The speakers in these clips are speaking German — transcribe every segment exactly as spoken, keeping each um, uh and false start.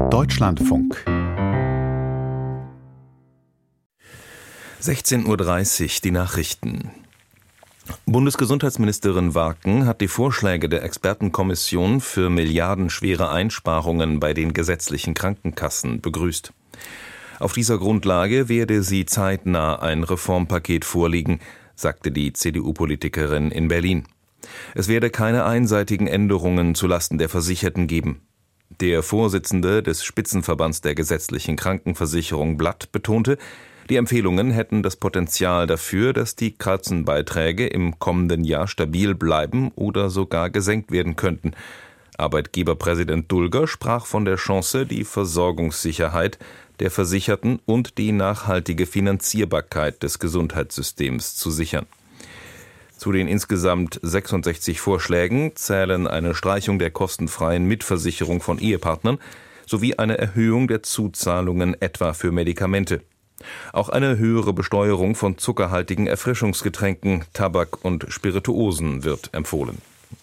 Deutschlandfunk. sechzehn Uhr dreißig, die Nachrichten. Bundesgesundheitsministerin Warken hat die Vorschläge der Expertenkommission für milliardenschwere Einsparungen bei den gesetzlichen Krankenkassen begrüßt. Auf dieser Grundlage werde sie zeitnah ein Reformpaket vorlegen, sagte die C D U-Politikerin in Berlin. Es werde keine einseitigen Änderungen zulasten der Versicherten geben. Der Vorsitzende des Spitzenverbands der gesetzlichen Krankenversicherung Blatt betonte, die Empfehlungen hätten das Potenzial dafür, dass die Kassenbeiträge im kommenden Jahr stabil bleiben oder sogar gesenkt werden könnten. Arbeitgeberpräsident Dulger sprach von der Chance, die Versorgungssicherheit der Versicherten und die nachhaltige Finanzierbarkeit des Gesundheitssystems zu sichern. Zu den insgesamt sechsundsechzig Vorschlägen zählen eine Streichung der kostenfreien Mitversicherung von Ehepartnern sowie eine Erhöhung der Zuzahlungen etwa für Medikamente. Auch eine höhere Besteuerung von zuckerhaltigen Erfrischungsgetränken, Tabak und Spirituosen wird empfohlen.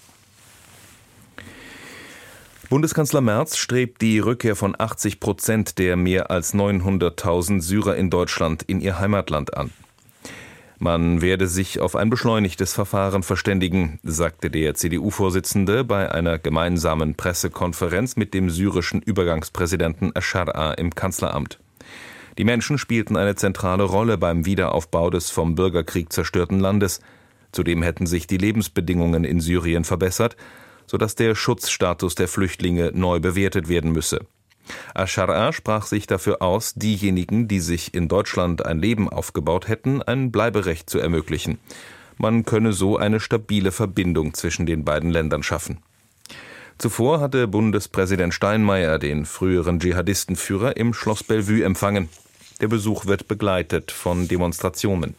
Bundeskanzler Merz strebt die Rückkehr von achtzig Prozent der mehr als neunhunderttausend Syrer in Deutschland in ihr Heimatland an. Man werde sich auf ein beschleunigtes Verfahren verständigen, sagte der C D U-Vorsitzende bei einer gemeinsamen Pressekonferenz mit dem syrischen Übergangspräsidenten Aschar'a im Kanzleramt. Die Menschen spielten eine zentrale Rolle beim Wiederaufbau des vom Bürgerkrieg zerstörten Landes. Zudem hätten sich die Lebensbedingungen in Syrien verbessert, sodass der Schutzstatus der Flüchtlinge neu bewertet werden müsse. Aschar'a sprach sich dafür aus, diejenigen, die sich in Deutschland ein Leben aufgebaut hätten, ein Bleiberecht zu ermöglichen. Man könne so eine stabile Verbindung zwischen den beiden Ländern schaffen. Zuvor hatte Bundespräsident Steinmeier den früheren Dschihadistenführer im Schloss Bellevue empfangen. Der Besuch wird begleitet von Demonstrationen.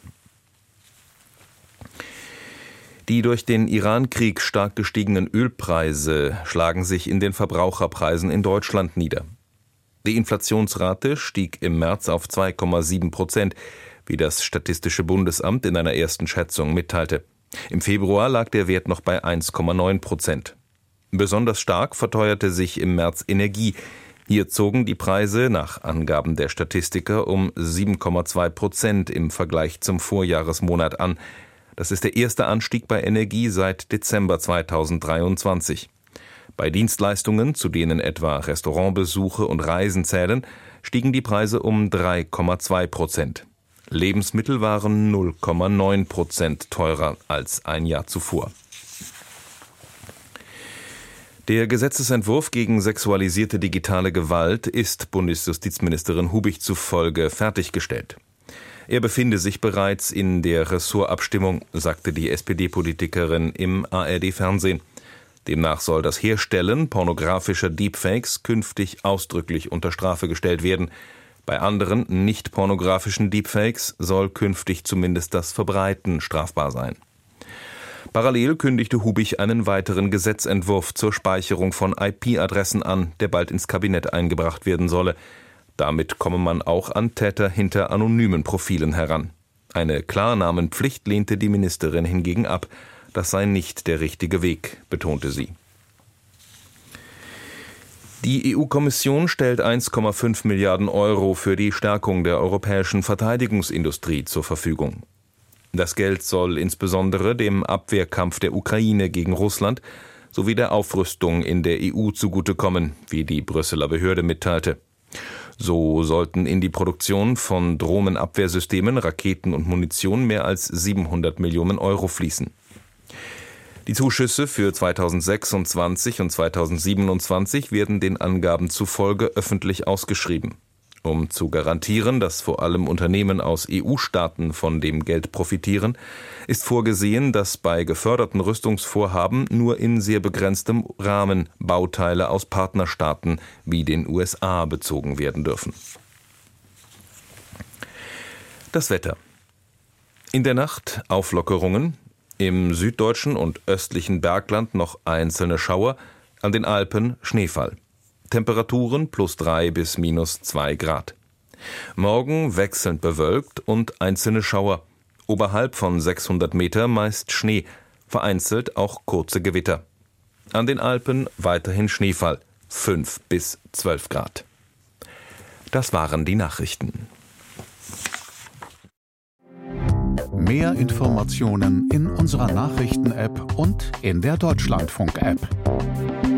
Die durch den Iran-Krieg stark gestiegenen Ölpreise schlagen sich in den Verbraucherpreisen in Deutschland nieder. Die Inflationsrate stieg im März auf zwei Komma sieben Prozent, wie das Statistische Bundesamt in einer ersten Schätzung mitteilte. Im Februar lag der Wert noch bei eins Komma neun Prozent. Besonders stark verteuerte sich im März Energie. Hier zogen die Preise nach Angaben der Statistiker um sieben Komma zwei Prozent im Vergleich zum Vorjahresmonat an. Das ist der erste Anstieg bei Energie seit Dezember zweitausenddreiundzwanzig. Bei Dienstleistungen, zu denen etwa Restaurantbesuche und Reisen zählen, stiegen die Preise um drei Komma zwei Prozent. Lebensmittel waren null Komma neun Prozent teurer als ein Jahr zuvor. Der Gesetzesentwurf gegen sexualisierte digitale Gewalt ist Bundesjustizministerin Hubich zufolge fertiggestellt. Er befinde sich bereits in der Ressortabstimmung, sagte die S P D-Politikerin im A R D-Fernsehen. Demnach soll das Herstellen pornografischer Deepfakes künftig ausdrücklich unter Strafe gestellt werden. Bei anderen nicht pornografischen Deepfakes soll künftig zumindest das Verbreiten strafbar sein. Parallel kündigte Hubich einen weiteren Gesetzentwurf zur Speicherung von I P-Adressen an, der bald ins Kabinett eingebracht werden solle. Damit komme man auch an Täter hinter anonymen Profilen heran. Eine Klarnamenpflicht lehnte die Ministerin hingegen ab. Das sei nicht der richtige Weg, betonte sie. Die E U-Kommission stellt eins Komma fünf Milliarden Euro für die Stärkung der europäischen Verteidigungsindustrie zur Verfügung. Das Geld soll insbesondere dem Abwehrkampf der Ukraine gegen Russland sowie der Aufrüstung in der E U zugutekommen, wie die Brüsseler Behörde mitteilte. So sollten in die Produktion von Drohnenabwehrsystemen, Raketen und Munition mehr als siebenhundert Millionen Euro fließen. Die Zuschüsse für zweitausendsechsundzwanzig und zweitausendsiebenundzwanzig werden den Angaben zufolge öffentlich ausgeschrieben. Um zu garantieren, dass vor allem Unternehmen aus E U-Staaten von dem Geld profitieren, ist vorgesehen, dass bei geförderten Rüstungsvorhaben nur in sehr begrenztem Rahmen Bauteile aus Partnerstaaten wie den U S A bezogen werden dürfen. Das Wetter. In der Nacht Auflockerungen, im süddeutschen und östlichen Bergland noch einzelne Schauer, an den Alpen Schneefall. Temperaturen plus drei bis minus zwei Grad. Morgen wechselnd bewölkt und einzelne Schauer. Oberhalb von sechshundert Meter meist Schnee, vereinzelt auch kurze Gewitter. An den Alpen weiterhin Schneefall, fünf bis zwölf Grad. Das waren die Nachrichten. Mehr Informationen in unserer Nachrichten-App und in der Deutschlandfunk-App.